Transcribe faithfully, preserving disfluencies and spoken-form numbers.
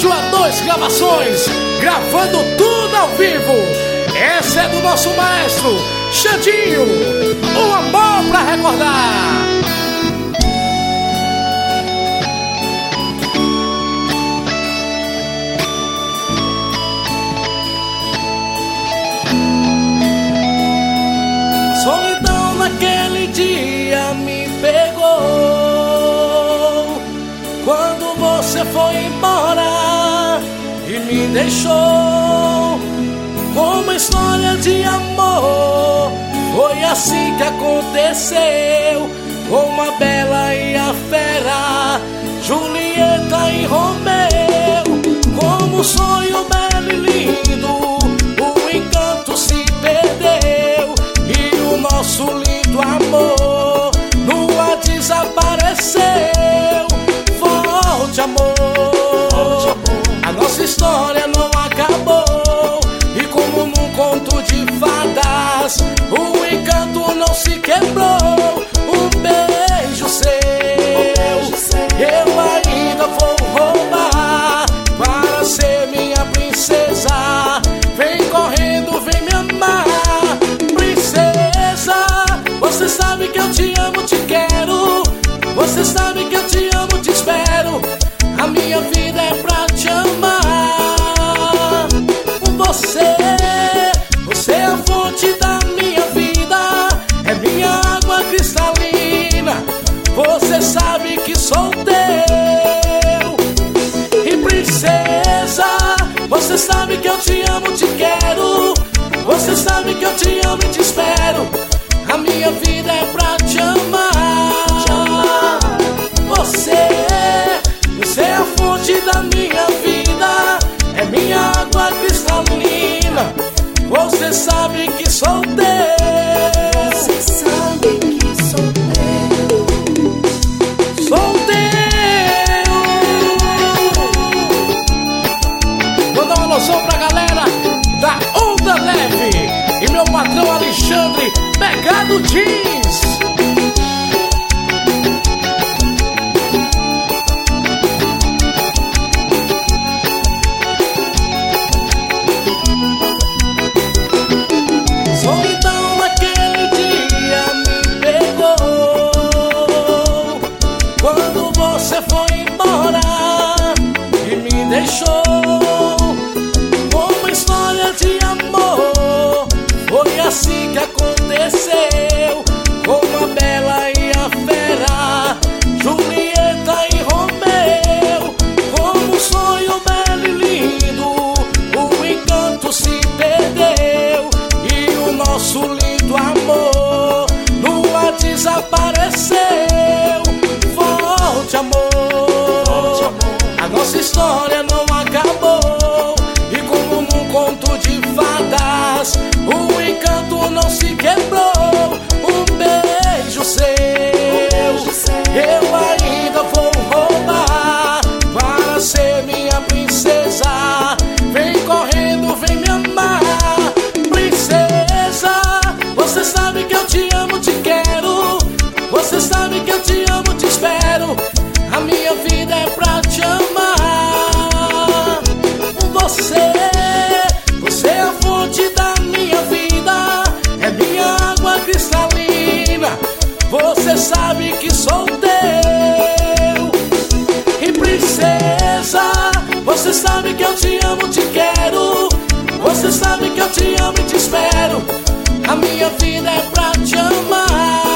Estúdio A dois Gravações, gravando tudo ao vivo. Essa é do nosso maestro Xandinho, um amor pra recordar. Solidão naquele dia me pegou, quando você foi embora e me deixou com uma história de amor. Foi assim que aconteceu com a Bela e a Fera, Julieta e Romeu. Como um sonho belo e lindo, o encanto se perdeu e o nosso lindo amor nua desapareceu. Volte, amor, a nossa história não acabou, e como num conto de fadas, o encanto não se quebrou. Um beijo seu eu ainda vou roubar para ser minha princesa. Vem correndo, vem me amar, princesa. Você sabe que eu te amo, te quero. Você sabe que eu te amo, te espero. A minha vida é pra te amar. Você, você é a fonte da minha vida, é minha água cristalina. Você sabe que sou teu. E princesa, você sabe que eu te amo, te quero. Você sabe que eu te amo e te espero. A minha vida é pra te amar. Você, você é a fonte da minha vida, é minha água cristalina. Você sabe que sou teu. Você sabe que sou teu. Sou teu. Vou dar uma noção pra galera da Onda Leve e meu patrão Alexandre Pegado Jeans. Solidão naquele dia me pegou, quando você foi embora e me deixou com uma história de amor. Foi assim que aconteceu com a Bela e a Fera, Julieta e Romeu. Como um sonho belo e lindo, o encanto se perdeu e o nosso lindo amor nua desapareceu. Volte, amor, a nossa história não acabou, e como num conto de fadas, o encanto não se quebrou. Um beijo seu eu ainda vou roubar para ser minha princesa. Vem correndo, vem me amar, princesa. Você sabe que eu te amo, te quero. Você sabe que eu te amo, te espero. A minha vida é pra te amar. Você, você é a fonte da minha vida, é minha água cristalina. Você sabe que sou teu. E princesa, você sabe que eu te amo, te quero. Você sabe que eu te amo e te espero. A minha vida é pra te amar.